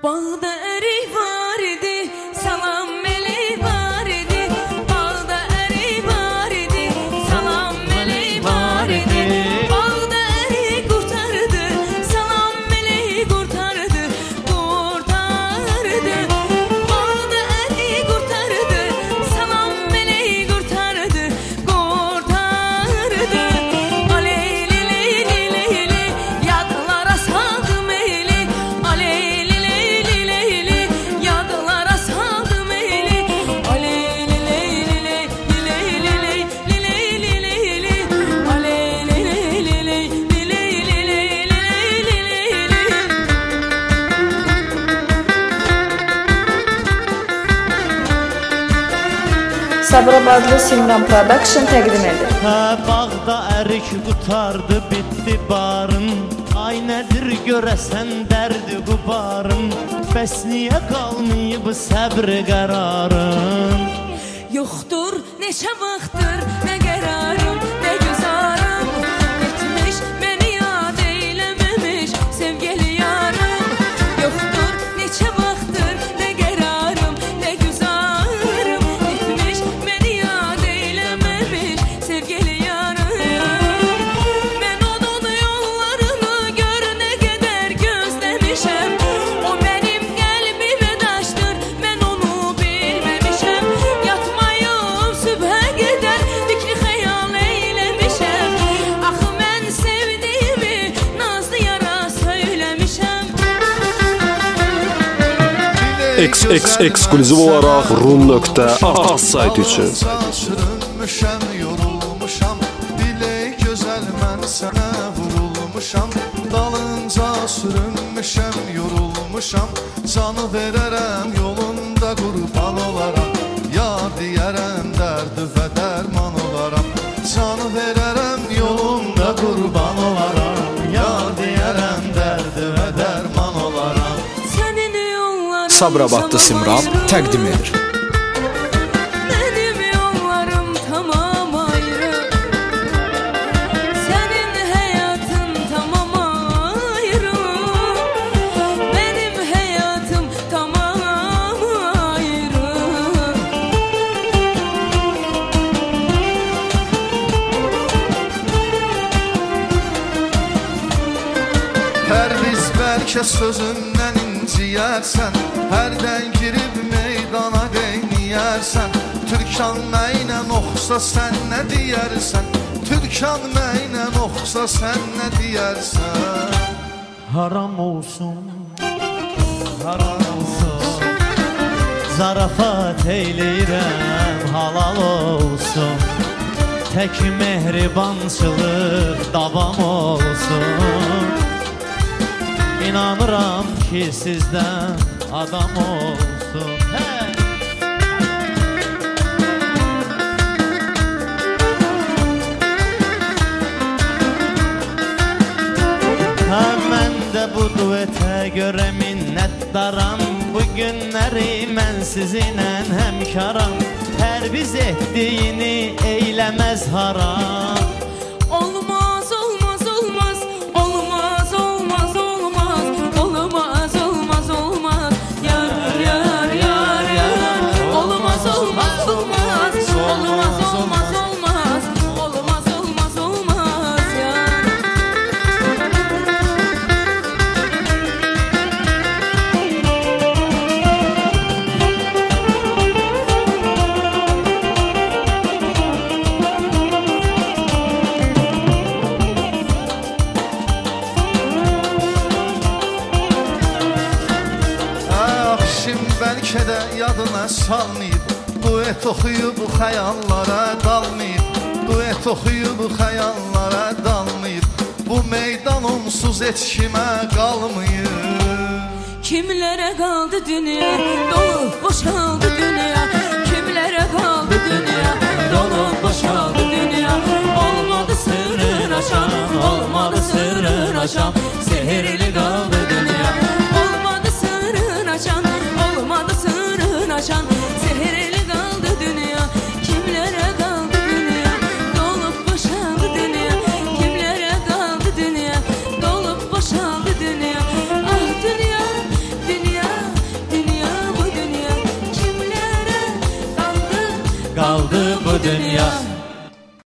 Bağda erik var idi, salam meleği var idi. Bağda erik var idi, salam meleği var idi. Bağda erik kurtardı, salam meleği kurtardı, kurtardı. Bağda erik kurtardı, salam meleği kurtardı, kurtardı. Aleyli leyli leyli, yadlara saldım eyli. Aleyli leyli leyli, yadlara saldım eyli. Aleyli leyli leyli leyli leyli leyli leyli. Aleyli leyli leyli leyli leyli leyli. Sabirabadlı Simran Production təqdim edir. Hə, bağda ərik qutardı, bitdi barın. Ay nədir görəsən dərdi bu barın. Bəs niyə qalmayıb səbr qərarın? Yoxdur neçə vaxtdır nə qərarım, nə güzarım. Etmiş məni yad eyləməmiş sevgili yarım. Yoxdur neçə vaxtdır nə qərarım, nə güzarım. Etmiş məni yad eyləməmiş sevgili yarım. Mən onun yollarını gör nə qədər gözləmişəm. O mənim qəlbimə daşdır, mən onu bilməmişəm. Yatmayıb sübhə qədər fikri xəyal eyləmişəm. Axı mən sevdiyimi nazlı yara söyləmişəm. Ekskluziv olaraq rum.az saytı üçün. Sürünmüşəm, yorulmuşam, bilək gözəl mən sənə vurulmuşam. Dalınca sürünmüşəm, yorulmuşam, canı verərəm yolunda qurban olaram. Yar deyərəm dərdi və dərman olaram. Canı verərəm yolunda qurban olaram. Yar deyərəm dərdi və dərman olaram. Sənin yolların Sabirabadlı Simran təqdim edir. Benim yollarım tamam ayrı. Senin hayatın tamam ayrı. Benim hayatım tamam ayrı. Hər biz bəlkə sözündən inciyərsən, hərdən girib meydana qeyniyərsən. Türkan mənə oxsa sən nə deyərsən? Türkan mənə oxsa sən nə deyərsən? Haram olsun, haram olsun. Zarafat eyləyirəm, halal olsun. Tək mehribançılıq davam olsun. İnanıram ki sizdən adam olsun. Hey! Hə, mən də bu duetə görə minnətdaram. Bu günləri mən sizinlə həmkaram. Hər biz etdiyini eyləməz haram. Olmaz olmaz olmaz. Olmaz olmaz olmaz. Olmaz olmaz olmaz. Yar yar yar yar. Olmaz olmaz olmaz. Olmaz olmaz olmaz. Olmaz olmaz olmaz yar. Akşim bəlkə də yadına salmayıb, duet oxuyub xəyallara dalmayıb. Duet oxuyub xəyallara dalmayıb. Bu meydan onsuz heç kimə qalmayıb. Kimlərə qaldı dünya, dolub boşaldı dünya. Kimlərə qaldı dünya, dolub boşaldı dünya. Olmadı sırrın aşan, olmadı sırrın aşan. Sehirli qaldı dünya. Olmadı sırrın aşan, olmadı sırrın aşan. Sehirli qaldı dünya. Kimlərə qaldı dünya, dolub boşaldı dünya. Kimlərə qaldı dünya, dolub boşaldı dünya. Ah dünya, dünya. kaldı bu dünya.